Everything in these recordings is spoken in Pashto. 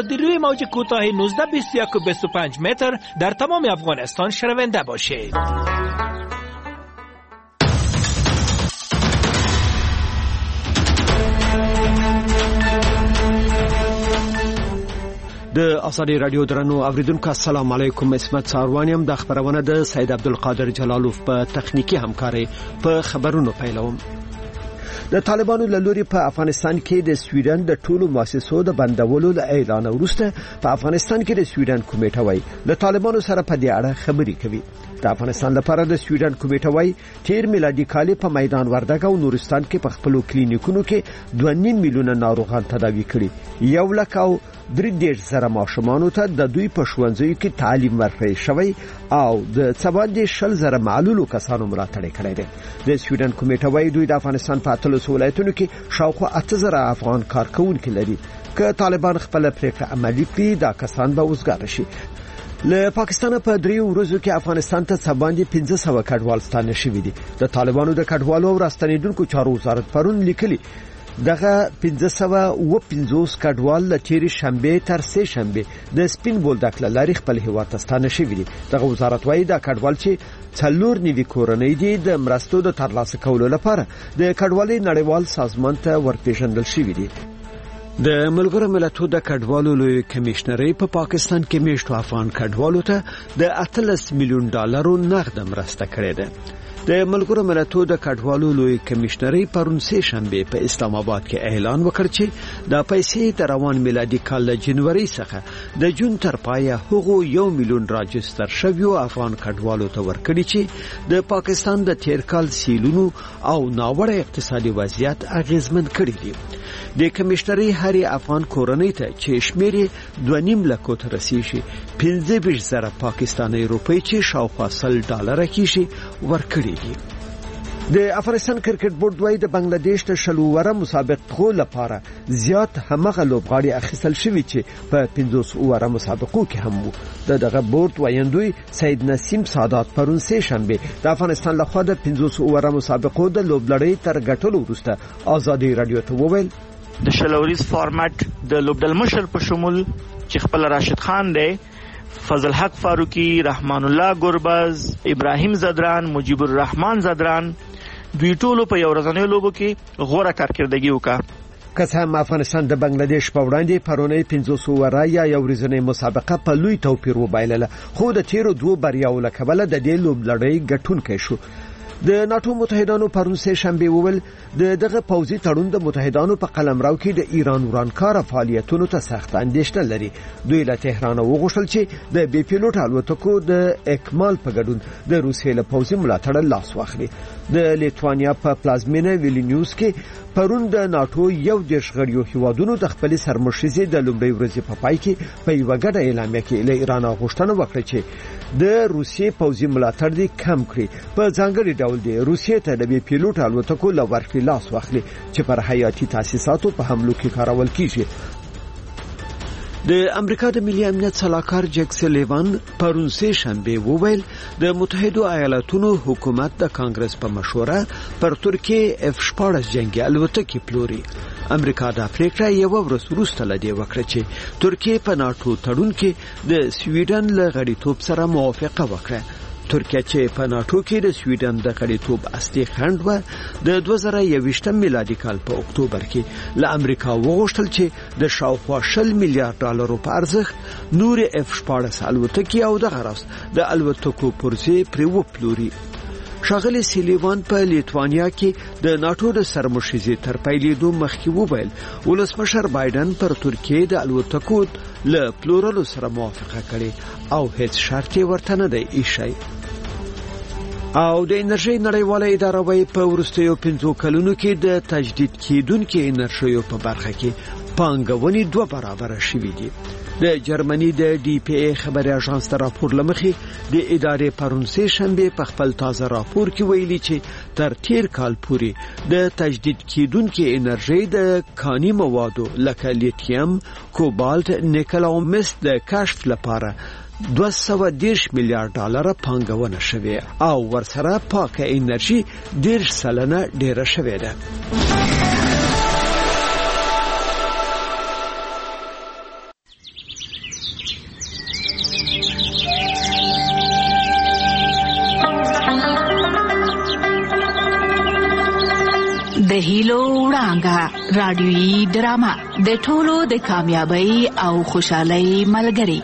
در روی موج کوتاه 1921 و 25 متر در تمام افغانستان شنونده باشید. د آزادی رادیو درنو اوریدونکو السلام علیکم. اسمت ساروانیم د خبرونه د سید عبدالقادر جلالوف په تخنیکی همکاري په خبرونو پیلوم. د طالبانو له لوري په افغانستان کې د سویډن د ټولو مؤسسو د بندولو له اعلان وروسته په افغانستان کې د سویډن کمیټه وای له طالبانو سره په دې اړه خبرې کوي. د افغانستان لپاره د سویډن کمیټه وای تیر میلادي کال په میدان وردګ او نورستان کې په خپل کلینیکونو کې 2.5 میلیونه ناروغان تداوي کړي. 1,300,000 ماشومانو ته د دوی په ښوونځیو کې تعلیم ورکړی شوی او د 14,000 معلولو کسانو ملاتړ کړی دی. د سویډن کمیټه وای دوی د افغانستان په 13 ولایتونو کې شاوخوا 8,000 افغان کارکونکي لري. که طالبان خپل پریکړه عملي کړي دا کسان به وزګار شي. له پاکستان په 3 ورځو کې افغانستان ته سباندې 1500 کډوال ستانه شوي دي. د طالبانو د کډوالو او راستنیدونکو چارو وزارت پرون لیکلي دغه 1550 کډوال له تیرې شنبه تر سه شنبه د سپین بولدک لاري خپل هیواد ته ستانه شوي دي. دغه وزارت وايي دا کډوال چې 4 نوي کورنۍ دي د مرستو د ترلاسه کولو لپاره د کډوالۍ نړیوال سازمان ته ورپېژندل شوي دي. د ملګرو ملتونو د کډوالو لوی کمشنري په پاکستان کې میشتو افغان کډوالو ته د 18 میلیون ډالرو نغد مرسته کړې ده. د ملګرو ملتونو د کډوالو لوی کمشنري پرون سه شنبه په اسلام آباد کې اعلان وکړ چې د پیسې د روان میلادي کال له جنوري څخه د جون تر پایه هغو 1 میلیون راجستر شویو افغان کډوالو ته ورکړي چې د پاکستان د تیر کال سیلونو او ناوړه اقتصادي وضعیت اغیزمن کړي دي. د کمشنري هرې افغان کورنۍ ته چې شمیر 2.5 لک ته رسیدي 15,000 پاکستاني روپۍ چې شاوخوا $100 کېږي ورکړي دي. د افغانستان کرکټ بورډ وايي د بنگلاديش د شلووره مسابقو لپاره زیات همغه لوبغاړي اخیستل شوي چې په 15 اوره مسابقو کې هم وو. دغه بورډ وایندوی سید نسیم سادات پرون سه شنبه د افغانستان لخوا د 15 اوره مسابقو د لوبلړۍ تر ګټلو وروسته آزادی رادیو ته وویل د شلوریز فارمټ د لوبډل مشر په شمول چې خپل راشد خان دی، فضل حق فاروقی، رحمان الله گربز، ابراهیم زدران، مجیب الرحمن زدران دوی ټولو په یو ورځنۍ لوبو کې غوره کارکردګي وکړه. که څه هم افغانستان د بنگلاديش په وړاندې پرونی 15 اوره یا یو ورځنۍ مسابقه په لوی توپیر وبایلله، خو د تیرو دوه بریاو له کبله د دې لوبلړۍ ګټونکی شو. د ناتو متحدانو پرون سه شنبه وویل دغه پوځي تړون د متحدانو په قلمرو کې د ایران ورانکار فعالیتونو ته سخت اندېښنه لري. دوی له تهران وغوښتل چې د بي پیلوټ الوتکو د اکمال په ګډون د روسیې له پوځي ملاتړ لاس واخلي. د لیتوانیا په پلازمینه ویلنیوس کې پرون د ناتو یو دیش غړیو هیوادونو د خپل سرمشرزي د لومړۍ ورځې په پای کې په یو غډه اعلامیه کې له ایران غوښتنه وکړه چې د روسیې پوځي ملاتړ دې کم کړي. په ځانګړي ډول دی روسیې ته د بي پیلوټ الوتکو له ورکړې لاس واخلي چې پر حیاتي تاسیساتو په حملو کې کارول کیږي. د امریکا د ملي امنیت صلاحکار جک سلیوان پرون سه شنبه وویل د متحده ایالاتونو حکومت د کانګرس په مشوره پر ترکیه F-14 جنگي الوتکې پلوري. امریکا د افریقا یو ورځ وروسته لدی وکړه چې ترکیه په ناتو تړون کې د سویډن له غړیتوب سره موافقه وکړه. ترکیه چې په ناتو کې د سویډن د غړیتوب اصلي خنډ و د 2021 میلادي کال په اکتوبر کې له امریکا وغوښتل چې د شاوخوا $100 میلیارډ په ارزښت نور F-14 الوتکې او د غرض د الوتکو پرزې پر وپلوري. شاغلی سلیوان په لیتوانیا کې د ناتو د سرمشرزي تر پیلېدو مخکې وویل ولسمشر بایدن پر ترکیه د الوتکو له پلورلو سره موافقه کړې او هیڅ شرط ورته نه دی ایښی. او د انرژي نړیواله اداره وايي په وروستیو 15 کلونو کې د تجدید کېدونکو انرژیو په برخه کې پانګونې 2 برابر شوې دي. د جرمني د ډي پی ای خبري اژانس تر راپور لمخې د ادارې پرون سه شنبه په خپل تازه راپور کې ویلي چې تر تیر کال پورې د تجدید کېدونکو انرژي د کاني موادو لکه لیتیم، کوبالت، نیکل او مس د کشف لپاره $210 میلیارډ پانګونه شوه او ورسره پاکه انرژي 10% ډیره شوه ده. هیلو وړانګه رادیویي ډرامه د ټولو د کامیابی او خوشحالۍ ملګری.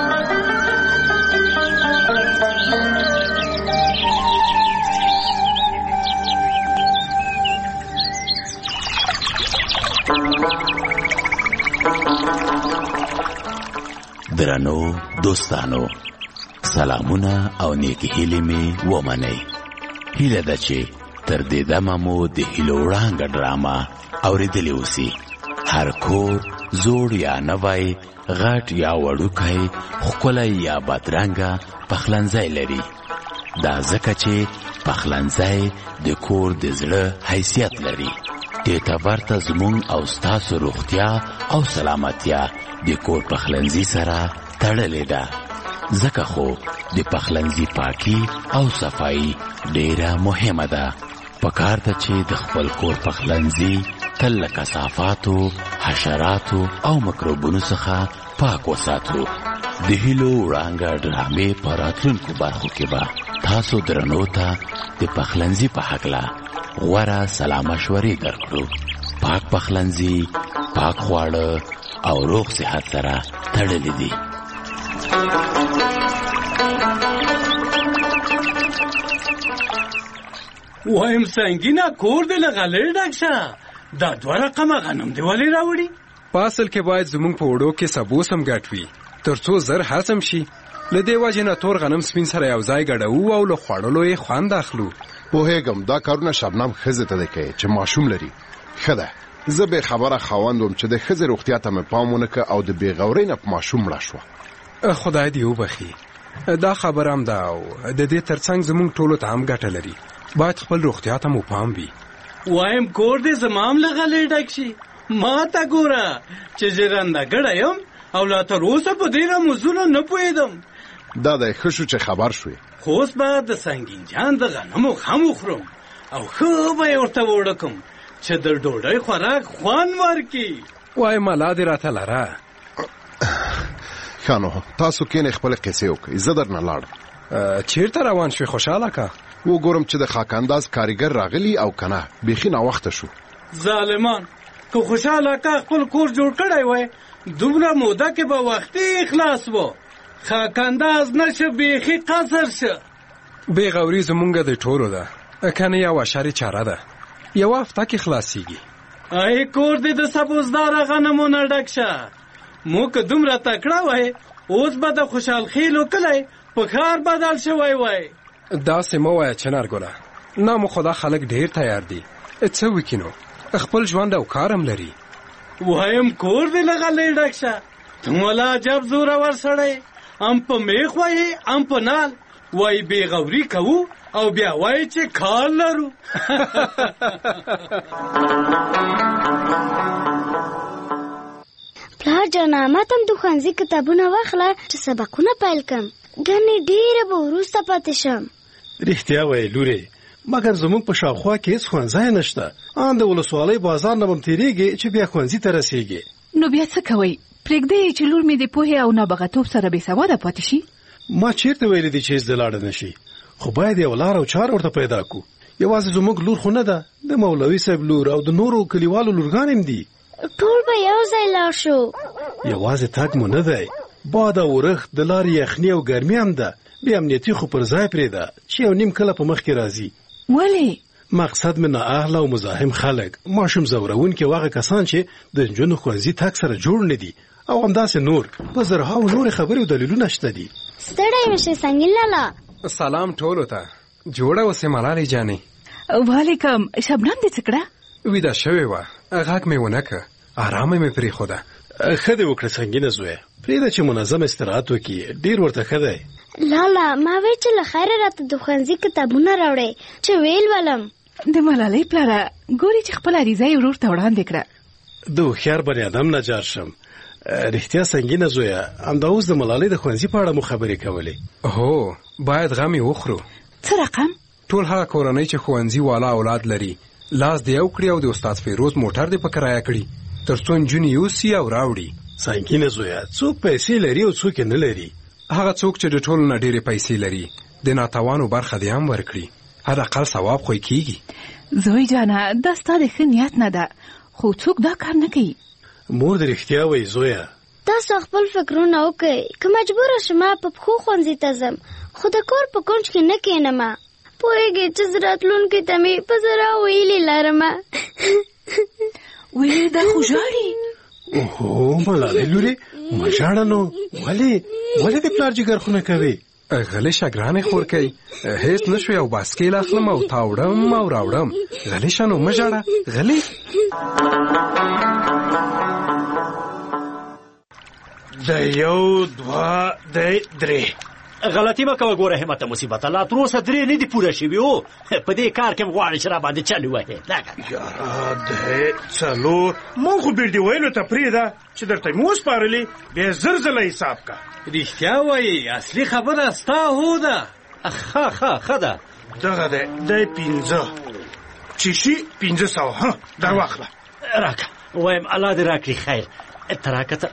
درنو دوستانو، سلامونه او نیکی هیلې مې ومنئ. هیله ده چې تر دې دمه مو د هیلو وړانګه ډرامه اورېدلې اوسي. هر کور زوړ یا نوی، غټ یا وړوکی، ښکلی یا بدرنګه پخلنځی لري. دا ځکه چې پخلنځی د کور د زړه حیثیت لري. دې ته ورته زموږ او ستاسو روغتیا او سلامتیا د کور پخلنځي سره تړلې ده. ځکه خو د پخلنځي پاکي او صفایي ډیره مهمه ده. پکار ده چې د خپل کور پخلنځي تل له کثافاتو، حشراتو او مکروبونو څخه پاک وساتو. د هیلو وړانګه ډرامې په راتلونکو برخو کې به تاسو درنو ته د پخلنځي په هکله غوره سلا مشورې درکړو. پاک پخلنځي، پاک خواړه او روغ صحت سره تړلې دي. وایم سنگینه کور دې له غلې ډک شه. دا 2 رقمه غنم دی ولې راوړي؟ په اصل کې باید زمونږ په وړو کې سبوس هم ګټ وي تر څو زر هضم شي. له دې وجې نه تور غنم سپین سره یو ځای ګډوو او له خوړلو یې خوند اخلو. پوهېږم دا کارونه شبنم ښځې ته دی کوي چې ماشوم لري. ښه ده، زه به خبره خاوند وم چې د ښځې روغتیا ته مې پام ونه کړ او د بېغورۍ نه په ماشوم مړه شوه. خدای دې وبخي. دا خبره هم ده او د دې ترڅنګ زمونږ ټولو ته هم ګټه لري. باید خپل روغتیا ته مو پام وي. وایم کور دې زما هم له غلې ډک شي. ما ته ګوره چې ژرنده ګړی یم او لا تر اوسه په دې رموزونو نه پوهېدم. دا دی ښه شو چې خبر شوې. خو اوس به د سنګین جان د غنمو خم وخورم او ښه به یې ورته وړکم چې د ډوډۍ خوراک خوند ورکړي. وای ملا دې راته لره. ښه نو تاسو کینې خپلې قصې وکړئ، زه درنه لاړم. چیرته روان شوې خوشحاله که؟ وګورم چې د خاکانداز کاریګر راغلی او کنه. بیخي ناوخته شو. ظالمان که خوشحاله که خپل کور جوړ کړی وای دومره موده کې به وختي خلاص و. خاکانداز نشه بیخي قصر شه. بېغوري زمونږ د ټولو ده، کنه یو اشارې چاره ده. یو هفته کې خلاصیږي. ای کور دې د سبوزداره غنمو نه ډک شه. مو که دومره تکړه وای اوس به د خوشحال خیلو کلی په ښار بدل شوی وای. داسې مه وایه چنارګله. نه مو خدا خلک ډېر تیار دي. څه وکړي نو؟ خپل ژوند او کار هم لري. وایم کور دې له غلې ډک شه. ته مولا عجب زورور سړی. ام په میخ وایي ام په نال. وای بېغوري کوو او بیا وایي چې کار لرو. پلار جانه ما ته هم د ښوونځي کتابونه واخله چې سبقونه پیل کړم. ګنې ډېره به وروسته پاتې شم. رښتیا وایې لورې، مګر زموږ په شاوخوا کې هېڅ ښوونځی نشته. ان د ولسوالۍ بازار نه به م تېرېږې چې بیا ښوونځي ته رسېږې. نو بیا څه کوئ؟ پرېږدئ چې لور مې د پوهې او نابغتوب سره بې سواده پاتې شي؟ ما چیرته ویلي دي چې هېڅ د لاړه نه شي، خو باید یو لار او چار ورته پیدا کړو. یوازې زموږ لور خو نه ده، د مولوي صاحب لور او د نورو کلیوالو لورګانې هم دي. ټول به یو ځای لاړ شو. یوازې تګ مو نه دی، باد او ورښت د لارې یخني او ګرمي هم ده. بې امنیتي خو پر ځای پرېږده چې یو نیم کله په مخ کې راځي. ولې؟ مقصد مې نااهله او مزاحم خلک، ماشوم ځوروونکي او هغه کسان چې د نجونو ښوونځي تګ سره جوړ نه دي او همداسې نور په زرهاو نورې خبرې او دلیلونه شته دي. ستړی مشې سنګین لالا. سلام ټولو ته. جوړه اوسې ملالۍ جانې. وعلیکم. شبنم دې څه کړه؟ ویده شوې وه، غږ مې ونه کړه، ارامه مې پرېښوده. ښه دې وکړه سنګینه زویه، پرېږده چې منظم استراحت وکړي، ډېر ورته ښه دی. لالا ما وی چې له خیره راته د ښوونځي کتابونه راوړئ چې ویل ولم. د ملالۍ پلاره ګوري چې خپل عریضه یې ورور ته وړاندې کړه. د هوښیار بني ادم نه جار شم. رښتیا سنګینه زویه، همدا اوس د ملالۍ د ښوونځي په اړه مو خبرې کولې. هو باید غم یې وخورو. څه رقم؟ ټول هغه کورنۍ چې ښوونځي والا اولاد لري لاس دې یو کړي او د استاد فیروز موټر دې په کرایه کړي تر څو نجونې یوسي او راوړي. سنګینه زویه، څوک پیسې لري او څوک یې نه لري. هغه څوک چې د ټولو نه ډېرې پیسې لري د ناتوانو برخه دې هم ورکړي. حداقل ثواب خو کیږي. زوی جانه دا ستا د ښه نیت نه ده، خو څوک دا کار نه کوي. مور د رښتیا وایي زویه. تاسو خپل فکرونه وکړئ. که مجبوره شم په پښو ښوونځي ته ځم، خو د کور په کونج کې نه کښېنم. پوهېږې چې زه راتلونکي ته مې په زړه ویلې لرم. ویې دا خو ژاړي. اوهو ملالۍ لورې مه ژاړه نو. ولې د پلار جګر خو نه کوې؟ غلی شه ګرانې خورکۍ، هېڅ نه شو. یو باسکیل اخلم او تاوړم او راوړم. غلی شه نو مه ژاړه. غلی د یو دوه د درې. غلطي مه کوه ګوره همته مصیبته، لا تر اوسه 3 نه دي پوره شوي. او په دې کار کې غواړې چې را باندې چل ووهې. یاره د 4 مونږ خو بیرډي ویلو ته پرېږده چې درته مې وسپارلې، بیا زر ځله حساب کا. رښتیا وایي، اصلي خبره ستا هو ده. ښه ده. دغه دی 15 چې شي 1500. ها دا واخله راکه. وایم الله دې راکړي خیر. ته راکته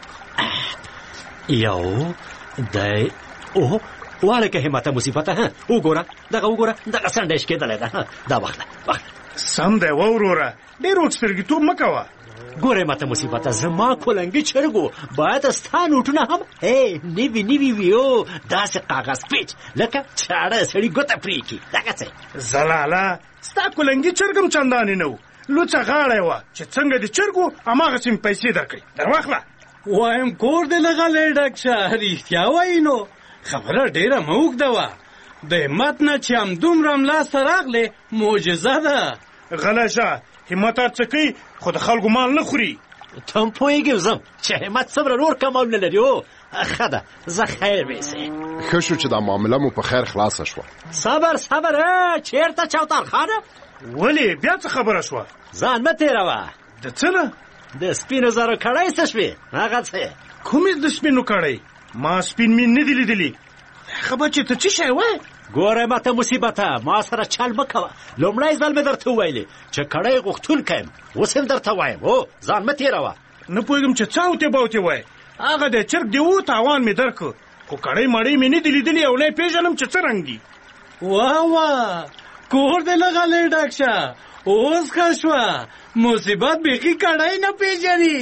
یو دی. اوه واله که همته مصیبته. ها وګوره دغه سنډیش کېدلی ده. دا واخله. سم دی وروره، ډېر وکسترګیتوب مه کوه. ګوره ماته مصیبته، زما کولنګي چرګو باید ستا نوټونه هم نوي وي. او داسې کاغذ پیچ لکه چاړه سړي ګوته پرې کړي. دغه څه زلاله ستا کولنګي چرګ هم چندانې نه و، لوڅه غاړه یې وه چې څنګه د چرګو هماغسې مې پیسې درکړې. در واخله. وایم کور دې لغلی ډک شه. رښتیا وایي نو خبره ډېره مه اوږده وه. د همت نه چې همدومره ملاسته راغلې معجزه ده. غلی شه، همت هر څه کوي خو د خلکو مال نه خوري. ته هم پوهېږم زم چې همت څومره نور کمالونه لري. او ښه ده، زه خیر ویسې. ښه شو چې دا معامله مو په خیر خلاصه شوه. صبر چېرته چوتار خانه؟ ولې بیا څه خبره شوه؟ ځان مه تېروه. د څه نه؟ د سپینو زرو کړۍ څه شوې؟ هغه څه؟ کومې د سپینو کړۍ؟ ما سپین مین نه دي لیدلي. خبر چې ته څه شی وایې؟ ګوره ماته مصیبته، ما سره چل مه کوه. لومړی ځل مې درته وویلې چې کړۍ غوښتونکی یم، اوس هم درته وایم. او ځان مه تېروه. نه پوهېږم چې څه اوتې باوتې وایې. هغه د چرګ دی و تاوان مې درکړ، خو کړۍ مړۍ مې نه دي لیدلي او نه یې پېژنم چې څه رنګ دي. واه کور دې لغلی ډک شه. اوس ښه شوه. مصیبت بیخي کړۍ نه پېژني.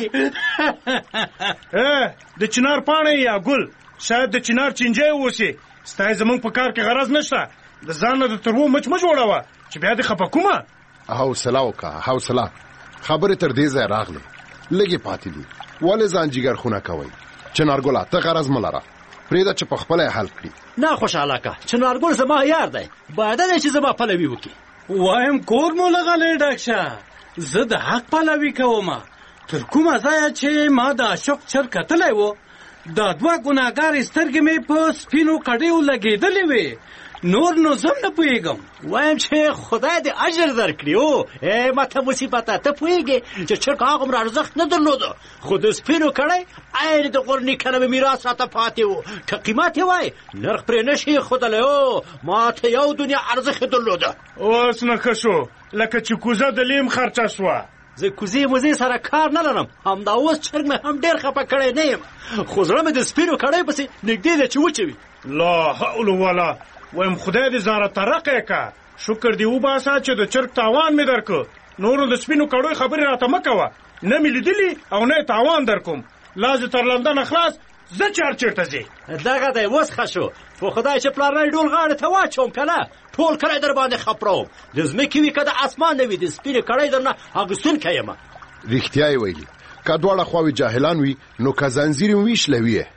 د چنار پاڼې یا ګل، شاید د چنار چینجی اوسې. ستا یې زمونږ په کار کې غرض نشته. د ځان نه د ترو مچ مه جوړوه چې بیا دې خفه کومه. حوصله وکړه، حوصله. خبرې تر دې ځای راغلې، لږې پاتې دي. ولې ځان جګر خونه کوئ؟ چنارګله ته غرض مه لره، پرېږده چې پخپله یې حل کړي. نه خوشحاله که چنارګل زما یار دی، باید دی چې زما پلوي وکړي. وایم کور مو لغلی ډک شه. زه د حق پلوي کوم. تر کومه ځایه چې ما د اشوق چر کتلی و، دا 2 ګناهګارې سترګې مې په سپینو کډیو لګېدلې وې. نور نو زم نه پوهېږم. وایم چې خدای دې اجر درکړي. او ماته مصیبته، ته پوهېږې چې چرګ هغومره ارزښت نه درلوده، خو د سپینو کړی عین د غورنیکه نه مې میراث راته پاتې و. که قیمت یې وای نرخ پرې نه شي ښودلی. او ماته یو دنیا ارزښت درلوده. اوس نه ښه شو، لکه چې کوزه د لیم خرچه شوه. زه کوزې موزې سره کار نه لرم. همدا اوس چرګ مې هم ډېر خفه کړی نه یم، خو زړه مې د سپینو کړی پسې نږدې دی چې وچوي. لا حول ولا. وایم خدای دې ځان راته رقی که. شکر دې وباسه چې د چرګ تاوان مې درکړ. نورو د سپینو کړیو خبرې راته مه کوه. نه مې لیدلي او نه یې تاوان در کوم. لا زه تر لندنه خلاص، زه چې هر چېرته ځې. دغه دی اوس ښه شو. خو خدای چې پلارنی ډول غاړې ته واچوم که نه، ټول کلی در باندې خپروم. د ځمکې وي که د اسمان نه وي، د سپینې کړۍ در نه اخیستونکی یم. رښتیا یې ویلي، که دواړه خواوې جاهلان وي نو که زنځیر یې ویشلوي یې.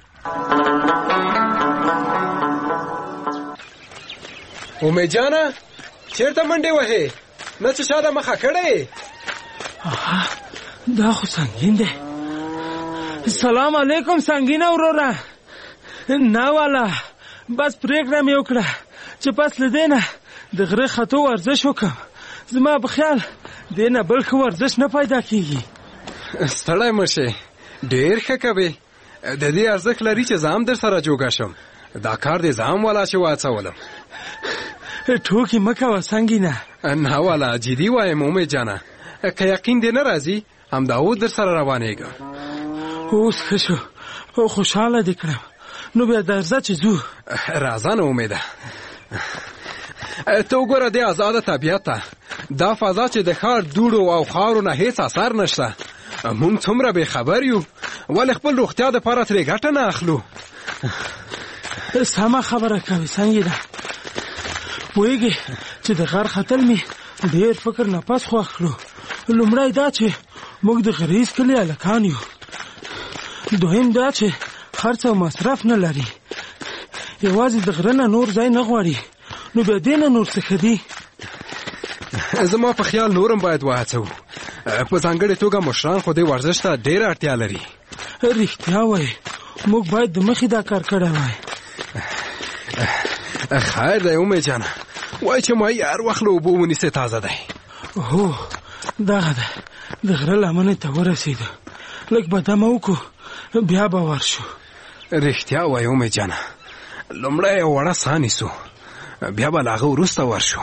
امید جانه چېرته منډې وهې؟ نه چې شاده مخه کړې. دا خو سنګین دی. سلام علیکم سنګینه وروره. نه والا بس پرېکړه مې وکړه چې پس له دې نه د غره ختو ورزش وکړم. زما په خیال دې نه بل ښه ورزش نه پیدا کېږي. ستړی مه شې، ډېر ښه کوې. د دې ارزښت لري چې زه هم در سره جوګه شم. دا کار دې زه هم والا چې واڅولم. ټوکې مه کوه سنګینه. نه والا جدي وایم امید جانه، که یقین دې نه راځي همدا اوس در سره روانېږم. اوس ښه شو، خوشحاله دې کړم. نو بیا درځه چې ځو. راځه نو امیده. ته وګوره دې آزاده طبیعت ته دا فضا چې د ښار دوړو او خاورو نه هیڅ اثر نشته مونږ څومره بې خبر یو ولې خپل روغتیا دپاره ترې ګټه نه اخلو سمه خبره کوي سنګینه پوهېږې چې د غر ختل مې ډېر فکر نه پس خوښ کړو لومړی دا چې موږ د غریز کلي هلکان یو دویم دا چې خرڅ او مصرف نه لري یوازې د غره نه نور ځای نه غواړي نو بیا دې نه نور څه ښه دي زما په خیال نورم باید وهڅوو په ځانګړې توګه مشران خو دې ورزش ته ډېره اړتیا لري رښتیا وایي موږ باید د مخې دا کار کړی وای خیر دی امید جانه وایي چې ماهي هر وخت له اوبو ونیسې تازه دی هو دغه ده د غره لمنې ته ورسېدو لږ به دمه وکړو بیا به ورشو رښتیا وایي امید جانه لومړی یو وړه ساه نیسو بیا به له هغه وروسته ورشو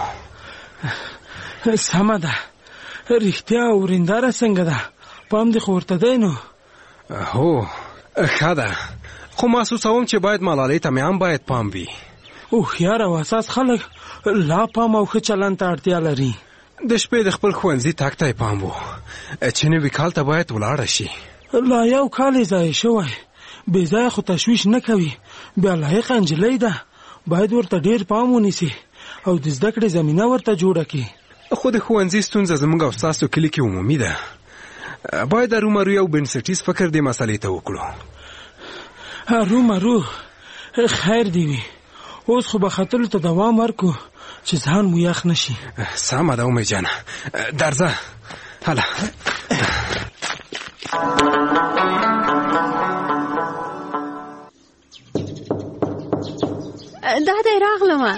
سمه ده رښتیا ورېنداره څنګه ده پام دې خو ورته دی نو هو ښه ده خو محسوسوم چې باید ملالۍ ته مې هم باید پام وي هوښیار او حساس خلک لا پام او ښه چلند ته اړتیا لري د شپې د خپل ښوونځي تګ ته یې پام و چې نوي کال ته باید ولاړه شي لا یو کال یې ضایع شوی بې ځایه خو تشویش نه کوي بیا لایقه نجلۍ ده باید ورته ډېر پام ونیسي او د زده کړې زمینه ورته جوړه کړي خو د ښوونځي ستونزه زموږ او ستاسو کلي کې عمومي ده باید ارومرو یو بنسټیز فکر دې مسلې ته وکړو ارومرو خیر دی وي اوس خو به ختلو ته دوام ورکو چې ځان مو یخ نشي سمه ده امید جانه درځه هله دا دی راغلمه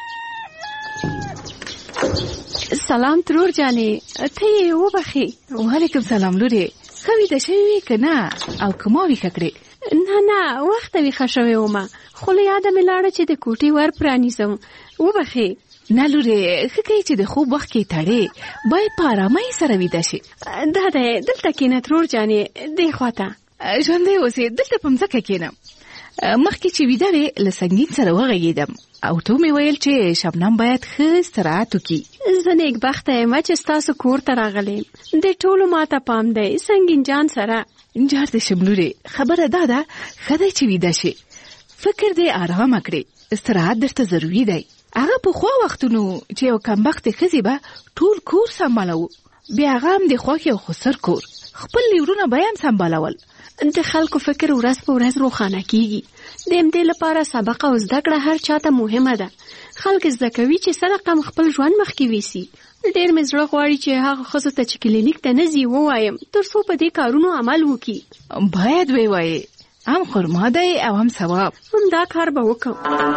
سلام ترور جانې ته یې وبخې وعلیکم سلام لورې ښه ویده شوې وې که نه او که ما ویښه کړې نه وخته ویښه شوې ومه خو له یاده مې لاړه چې د کوټې ور پرانیزم وبخې نه لورې ښه کوي چې د خوب وخت کې تړې باید په ارامۍ سره ویده شي دا دی دلته کښېنه ترور جانې دې خواته ژوندی اوسې دلته په مځکه کښېنم مخکې چې ویده وې له سنګین سره وغږېدم او تو مې ویل چې شبنم باید ښه استراحت وکړي زه نیکبخته یم چې ستاسو کور ته راغلی د ټولو ماته پام دی سنګین جان سره جار دې شم لورې خبره دا ده ښه دی چې ویده شي فکر دې ارامه کړې استراحت درته ضروري دی هغه پخوا وختونو چې یو کمبختې ښځې به ټول کور سنبالوو بیا هغه هم د خوښې او خسر کور خپل لیورونه به یې هم سنبالول د خلکو فکر ورځ په ورځ روښانه کیږي د همدې لپاره سبق او زده کړه هر چاته مهمه ده خلک زده کوي چې څه رقم خپل ژوند مخکې ویسي ډېر مې زړه غواړي چې هغه ښځو ته چې کلینیک ته نه ځي ووایم تر څو په دې کارونو عمل وکړي باید وی وایې هم خرما دی او هم ثواب همدا کار به وکړم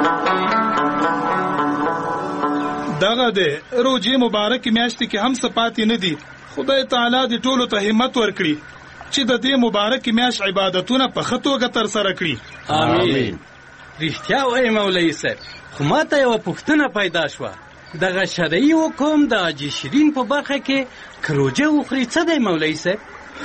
دغه دی روژې مبارکې میاشتې کې هم څه پاتې نه دي خدای تعالی دې ټولو ته همت ورکړي چې د دې مبارکې میاشت عبادتونه په ښه توګه ترسره کړي آمین رښتیا وایې مولوي صاحب خو ما ته یوه پوښتنه پیدا شوه دغه شرعي حکم د حاجي شیرین په برخه کې که روژه وخوري څه دی مولوي صاحب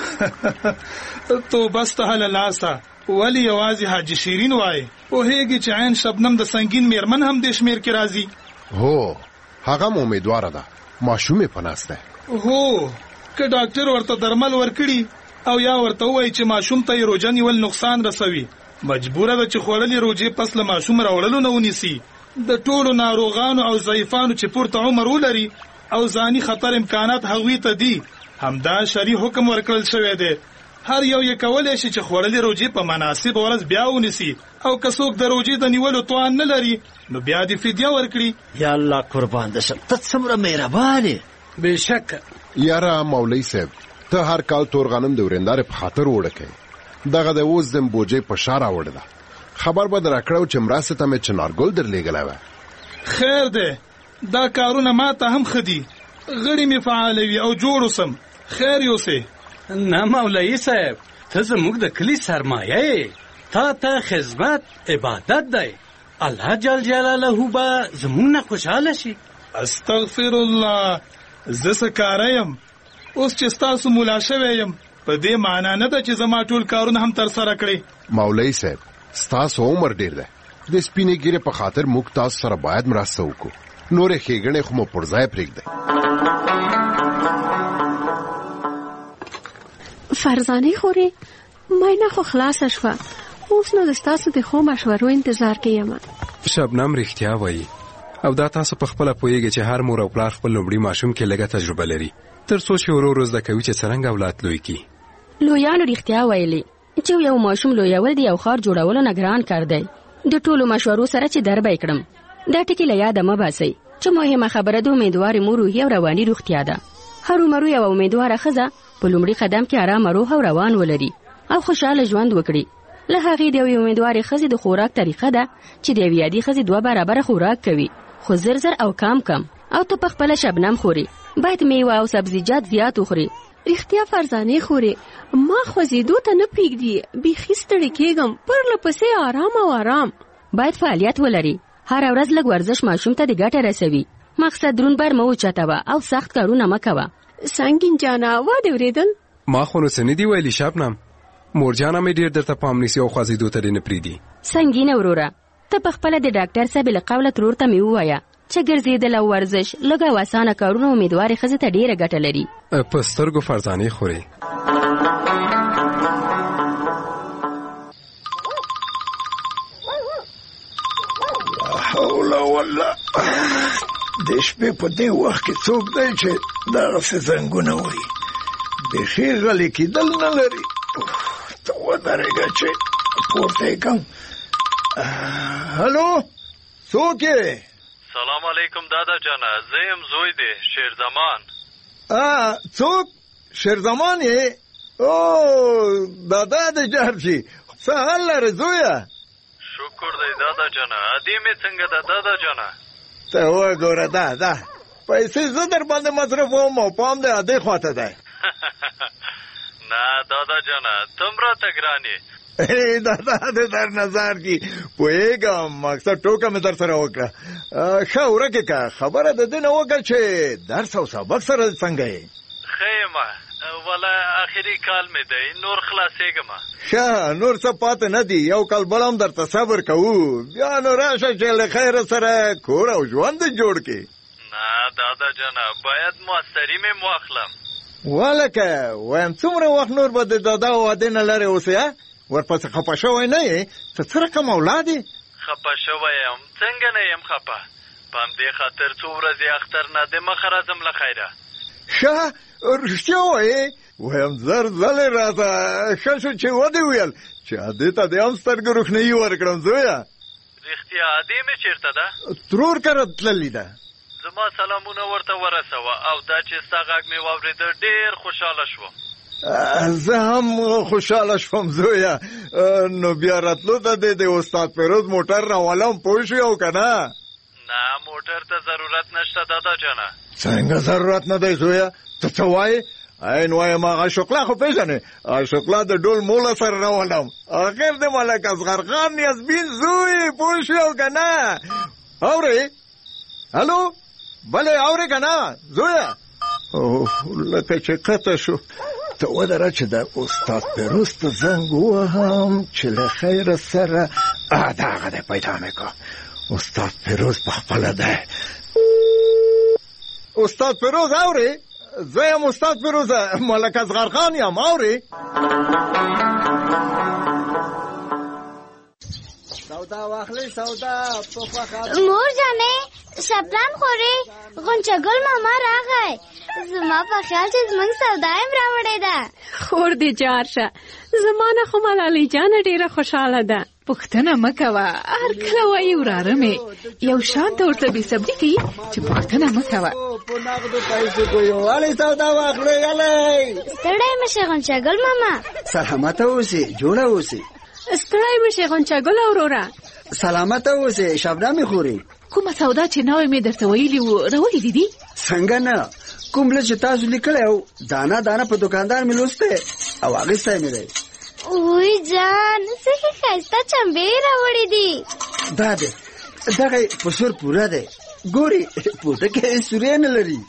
توبه سته له لاسه ولې یوازې حاجي شیرین وایې پوهېږي چې عین شبنم د سنګین میرمن هم دې شمېر کې راځي هو هغه هم امیدواره ده ماشوم یې په ناست دی هو که ډاکټر ورته درمل ورکړي او یا ورته وایي چې ماشوم ته یې روژه نیول نقصان رسوي مجبوره ده چې خوړلې روژې پس له ماشوم راوړلو نه ونیسي د ټولو ناروغانو او ضعیفانو چې پورته عمر ولري او ځاني خطر امکانات هغوی ته دي همدا شرعي حکم ورکړل شوی دی هر یو یې کولی شي چې خوړلې روژې په مناسب ورځ بیا ونیسي او که څوک د روژې د نیولو توان نه لري نو بیا دې فدیه ورکړي یا الله قربان دې شم ته څومره مهربان یې بېشکه یاره مولوي صاحب ته هر کال تور غنم د ورېندارې په خاطر وړه کوې دغه د اوس د بوجۍ په شا راوړې ده خبر به در کړو چې مرستې ته مې چنارګل درلېږلی وه خیر دی دا کارونه ما ته هم ښه دي غړي مې فعالوي او جوړ اوسم خیر یوسې نه مولوي صاحب ته زموږ د کلي سرمایه یې تا ته خدمت عبادت دی الله جل جلاله به زموږ نه خوشحاله شي استغفر الله زه څه کاره یم اوس چې ستاسو مولا شوی یم په دې معنا نه ده چې زما ټول کارونه هم ترسره کړي مولوي صاحب ستاسو عمر ډیر دی د سپینې ګیرې په خاطر موږ تاسو سره باید مرسته وکړو نورې ښېګڼې خو مو پر ځای پرېږدئ. فرزانه خورې مینه خو خلاصه شوه، اوس نو د ستاسو د ښو مشورو انتظار کې یم. شبنم رښتیا وایي او دا تاسو په خپله پوهیږئ چې هر مور او پلار خپل لومړي ماشوم کې لږه تجربه لري تر څو چې ورو ورو زده کوي چې څرنګه اولاد لوی کړي. لویانو رښتیا ویلي چې یو ماشوم لویول د یو ښار جوړولو نه ګران کار دی. د ټولو مشورو سره چې در به یې کړم دا ټکي له یاده مه باسئ چې مهمه خبره د امیدوارې مور روحي او رواني روغتیا ده. هرومرو یوه امیدواره ښځه په لومړي قدم کې ارامه روح او روان ولري او خوشحاله ژوند وکړي. له هغې د یوې امیدوارې ښځې د خوراک طریقه ده چې د یوې عادي ښځې 2 برابره خوراک کوي، خو زر زر او کم کم. او ته په خپله شبنم خوري، باید میوه او سبزیجات زیات وخوري. رښتیا فرزانه خورې ما خوځېدو ته نه پرېږدي، بیخي ستړې کېږم، پرله پسې آرام او آرام. باید فعالیت ولري، هر ورځ لږ ورزش ماشوم ته د ګټه رسوي. مقصد درون بر مه اوچتوه او سخت کارونه مه کوه. سنګین جانه واده اورېدل؟ ما خو نو څه نه دي ویلي شبنم، مور جانه مې ډېر درته پام نیسي او خوځېدو ته دې نه پرېږدي. سنګینه وروره، ته په خپله د ډاکټر صاحب له قوله ترور ته مې ووایه چې ګرځېدل او ورزش لږ او اسانه کارونه امیدوارې ښځې ته ډېره ګټه لري. په سترګو فرزانې خورې. لا حول ولا د شپې په دې وخت کې څوک دی چې دغسې زنګونه وهي؟ بیخي غلی کېدل نه لري. ته ودرېږه چې پورته یې کړم. هلو څوک یې؟ سلام علیکم دادا جانه، زه یم زوی دی شیرزمان. څوک؟ شیرزمان یې؟ او دادا دې جار شي. څه حال لرې زویه؟ شکر دی دادا جانه. ادې مې څنګه ده دادا جانه؟ ته وګوره دا پیسې زه در باندې مصرفوم او پام دې ادې خواته دی. نه دادا جانه ته م راته ګران یې. دادا دې در نظر کي پوهېږم، مقصد ټوکه مې در سره وکړه. ښه ورکې که خبره د دې نه وکړه چې درس او سبق سره څنګه یې؟ ښه یم ولا آخري کال مې دی، نور خلاصېږم. ښه نور څه پاتې نه دي، یو کال بل هم درته صبر کوو، بیا نو راشه چې له خیره سره کور او ژوند دې جوړ کړي. نه دادا جانه باید ماستري مې واخلم. ولکه وایم څومره وخت نور به د دادا او ادې نه لرې اوسې؟ ورپسې خفه شوی نه یې؟ ته څه رقم اولاد یې؟ خفه شوی یم، څنګه نه یم خفه؟ په همدې خاطر څو ورځې اختر نه د مخه راځم له خیره. ښه رښتیا وایې؟ وایم زر ځلې راته ښه شو چې ودې ویل چې ادې ته دې هم سترګو روښنایي ورکړم. زویه رښتیا ادې مې چېرته ده؟ ترور کره تللې ده. زما سلامونه ورته ورسوه او دا چې ستا غږ مې واورېده ډېر خوشحاله شوم. زه هم خوشحاله شوم زویه. نو بیا راتلو ته د استاد فیروز موټر راولم پوه شوې او که نه؟ نه موټر ته ضرورت نشته دادا جانه. څنګه ضرورت نه دی زویه؟ ته څه وایې؟ این وایم هغه شکلا خو پېژنې؟ شکلا د ډول موله سره راولم. آخر د ملک اصغر خان نیازبین زوی پوه شوې او که نه؟ اورې؟ هلو بلې اورې که نه زویه؟ لکه چې قطع شو. ته ودره چې د استاد فیروز ته زنګ ووهم چې له خیره سره دغه دی پیدا مې کړه. استاد فیروز په خپله دی. استاد فیروز اورې؟ زه یم استاد فیروز ملک اصغر خان یم. اورې؟ سودا واخلې سودا په خوخه. مور جانې شبنم خورې غونچه ګل ماما راغی. زما په خیال چې زموږ سودا یې راوړې ده. خور دې جار شه، زما نه خو ملالۍ جانه ډېره خوشحاله ده. پوښتنه مه کوه، هر کله وایي وراره مې یو شان ته ورته بېصبري کوي چې پوښتنه مه کوه. په نغدو پیسو کویو والې سودا واخلې یالې. ستړی مه شې غونچه ګل ماما. سلامته اوسې، جوړه اوسې. ستړی مه شې غونچه ګله وروره. سلامته اوسې شبنمې خورې. کومه سودا چې نوی مې درته ویلي وو راولې دي؟ څنګه نه، کوم لږ چې تاسو لیکلی او دانه دانه په دوکاندار مې لوستی او اخیستی مې دی. وی جان څه ښایسته چمبې راوړې دي. دا دی دغه په سور پوره دی. ګورې پوته کې سورې نه لري.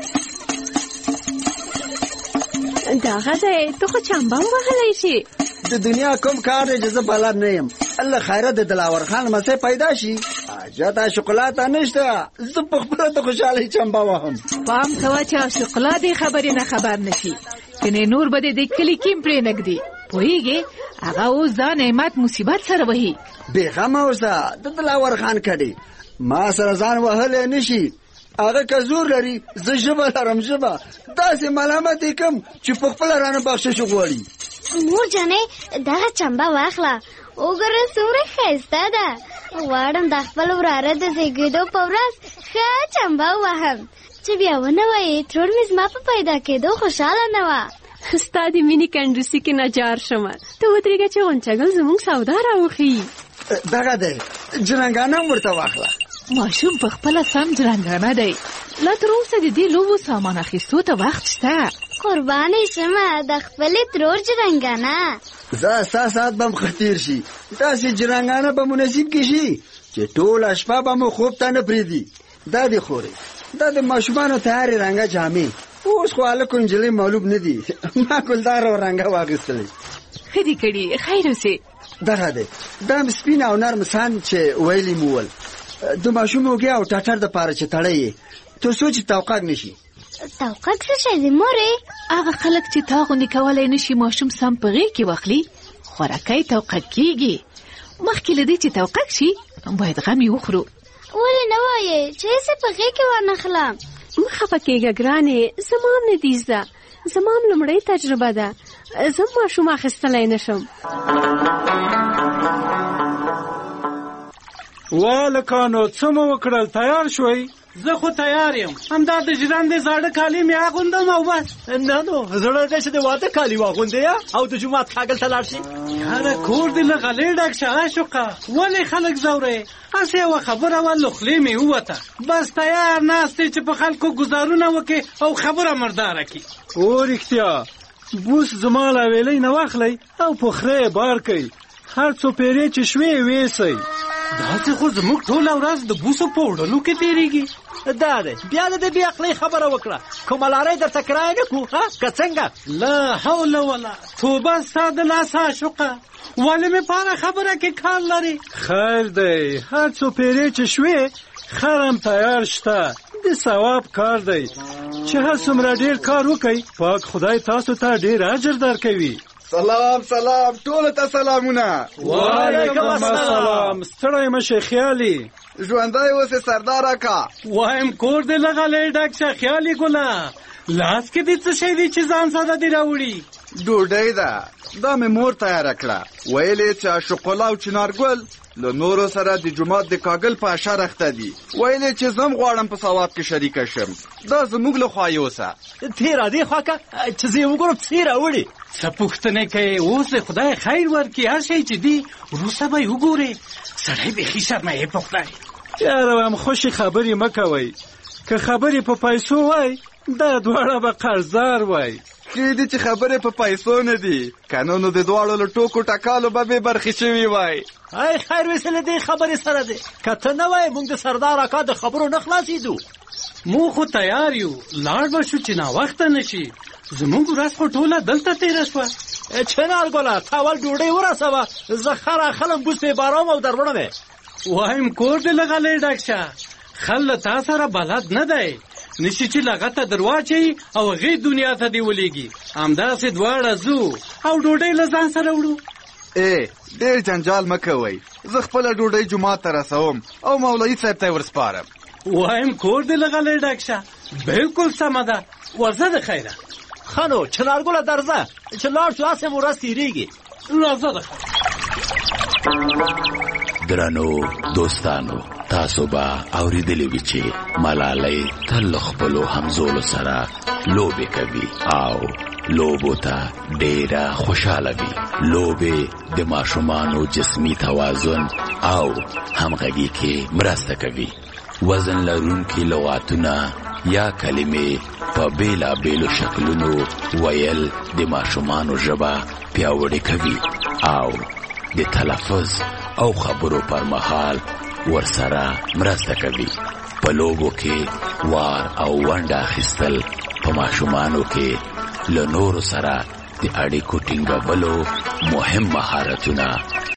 دغه دی ته خو چمبه هم وهلی شي. د دنیا کوم کار دی چې زه بلد نه یم. الله خیره د دلاور خان مسی پیدا شي جاته شکلاته نشته زه په خپله د خوشحالۍ چمبه وهم پام کوه چې شکلا دې خبرې نه خبر نشي کنې نور به د کلي کیم پرې نږدې پوهېږې هغه اوس دا نعمت مصیبت سره وهي بېغمه اوسه د دلاور خان کډې ما سره ځان وهلی نشي هغه که زور لري زه ژبه لرم ژبه داسې ملامت یې کم چې په خپله رانه بخشش وغواړي مور جانې دغه چمبه واخله وګوره څومره ښایسته ده غواړم د خپل وراره د زیږېدو په ورځ ښه چمبه ووهم چې بیا ونه وایې ترور مې زما په پیدا کېدو خوشحاله نه وه ستا د مینې کنډوسي کې نجار شمه ته ودرېږه چې غونچګل زموږ سودا راوښیي دغه دی جرنګانه هم ورته واخله ماشوم په خپله سم جرنګانه دی لا تر اوسه د دې لوبو سامان اخیستو ته وخت شته قربانې شمه د خپلې ترور جرنګانه زه ستا ساعت به م ښه تېر شي داسې جرنګانه به مو نصیب کې شي چې ټوله شپه به مو خوب ته نه پرېږدي دا دې خورې دا د ماشومانو تیارې رنګه جامې اوس خو هلکو نجلۍ معلوم نه دي ما ګلدار او رنګه واخیستلی ښه دې کړي خیر اوسې دغه دی دا م سپین او نرم سان چې ویلي مو ول د ماشوم اوږې او ټټر دپاره چې تړی یې تر څو چې توقق نه شي توقق څه شی دی مورې هغه خلک چې تا غوندې کولی نه شي ماشوم سم په غېږ کې واخلي خوراکی توقق کېږي مخکې له دې چې توقق شي باید غم یې وخورو ولې نه وایې چې هسې په غېږ کې وانخلم مه خفه کېږه ګرانې زما هم نه دي زده زما هم لومړۍ تجربه ده زه هم ماشوم اخیستلی نه شم والکانو څه مو وکړل تیار شوئ زه خو تیار یم همدا د ژرندې زاړه کالي مې اغوندم او بس نه نو زړه دی چې د واده کالي واغوندې او د جومات کاږل ته لاړ شي یاره کور دې له غلې ډک شه عاشقه ولې خلک ځورې هسې یوه خبره وه له خولې مې ووته بس تیار ناست چې په خلکو ګزارونه وکړي او خبره مرداره کړي او رښتیا بوس زما له ویلۍ نه واخلئ او په خره یې بار کوئ هر څو پیرې چې شوې ویسئ داسې خو زموږ ټوله ورځ د بوسو په وړلو کې تېرېږي دا دی بیا د دې بې عقلۍ خبره وکړه کومه لارۍ درته کرایه نه کړو که څنګه لا حول ولا توبه ستا د لاسه عاشقه ولې مې په هره خبره کې کار لري خیر دی هر څو پیرې چې شوې خر هم تیار شته د ثواب کار دی چې هر څومره ډېر کار وکئ پاک خدای تاسو ته ډېر اجر درکوي سلام ټولو ته سلامونه وعلیکم السلام ستړی مشه خیالي ژوندی اوسې سردار اکا وایم کور دې له غلې ډک شه خیالي ګله لاس کې دې څه شی دی چې ځان ساده دې راوړي ډوډۍ ده دا مې مور تیاره کړه ویلې چې عاشقالله او چنارګل له نورو سره د جومات د کاږل په اشر اخته دي ویلې چې زه هم غواړم په ثواب کې شریکه شم دا زموږ له خوا یوسه ته راځې خواکه چې زه یې وګورم څه راوړي څه پوښتنې کوې اوس دې خدای خیر ورکړي هر شی چې دی وروسته به یې وګورې سړی بیخي شرموي په خدای یاره وایم خوشې خبرې مه کوئ که خبرې په پیسو وای دا دواړه به قرضدار وای کېدې چې خبرې په پیسو نه دي که نه نو د دواړو له ټوکو ټکالو به بې برخې شوي وای ای خیر ویسې له دې خبرې سره دی که ته نه وای موږ د سردار اکا د خبرو نه خلاصېدو موږ خو تیار یو لاړ به شو چې ناوخته نه شي زموږ ورځ خو ټوله دلته تېره شوه چنارګله تا ول ډوډۍ ورسوه زه خر اخلم بوس پې بارم او در وړم وایم کور دې له غلې ډک شه خل له تا سره بلد نه دی نشي چې لغته درواچي او هغې دنیا ته دې ولېږي همداسې دواړه ځو او ډوډۍ له ځان سره وړو ډېر جنجال مه کوئ زه خپله ډوډۍ جومات ته رسوم او مولوي صاحب ته یې ورسپارم وایم کور دې له غلې ډک شه بلکل سمه ده ورځه د خیره ښه نو چنارګله درځه چې لاړ شو هسې مو ورځ تېرېږي راځه د خیره درنو دوستانو تاسو به اوریدلی وي چې ملالۍ تل له خپلو همزولو سره لوبې کوي او لوبو ته ډېره خوشحاله وي لوبې د ماشومانو جسمي توازن او همغږي کې مرسته کوي وزن لرونکي لغاتونه یا کلمې په بېلابېلو شکلونو ویل د ماشومانو ژبه پیاوړې کوي او د تلفظ او خبرو پر مهال ورسره مرسته کوي په لوبو کې وار او ونډه اخیستل په ماشومانو کې له نورو سره د اړیکو ټینګولو مهم مهارتونه